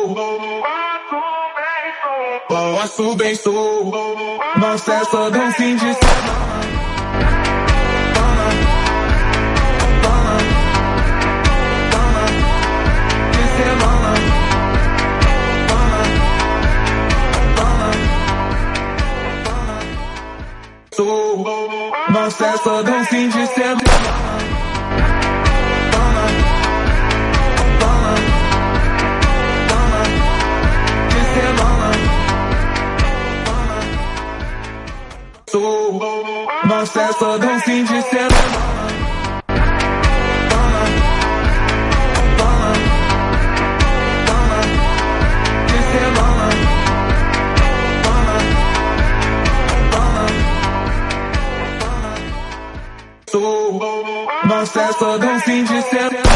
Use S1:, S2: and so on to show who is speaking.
S1: Posso bem sou, nossa é só de um fim de semana. Nossa é só de um fim de semana. Nossa é só de um fim de semana. Nossa é só de um fim de semana.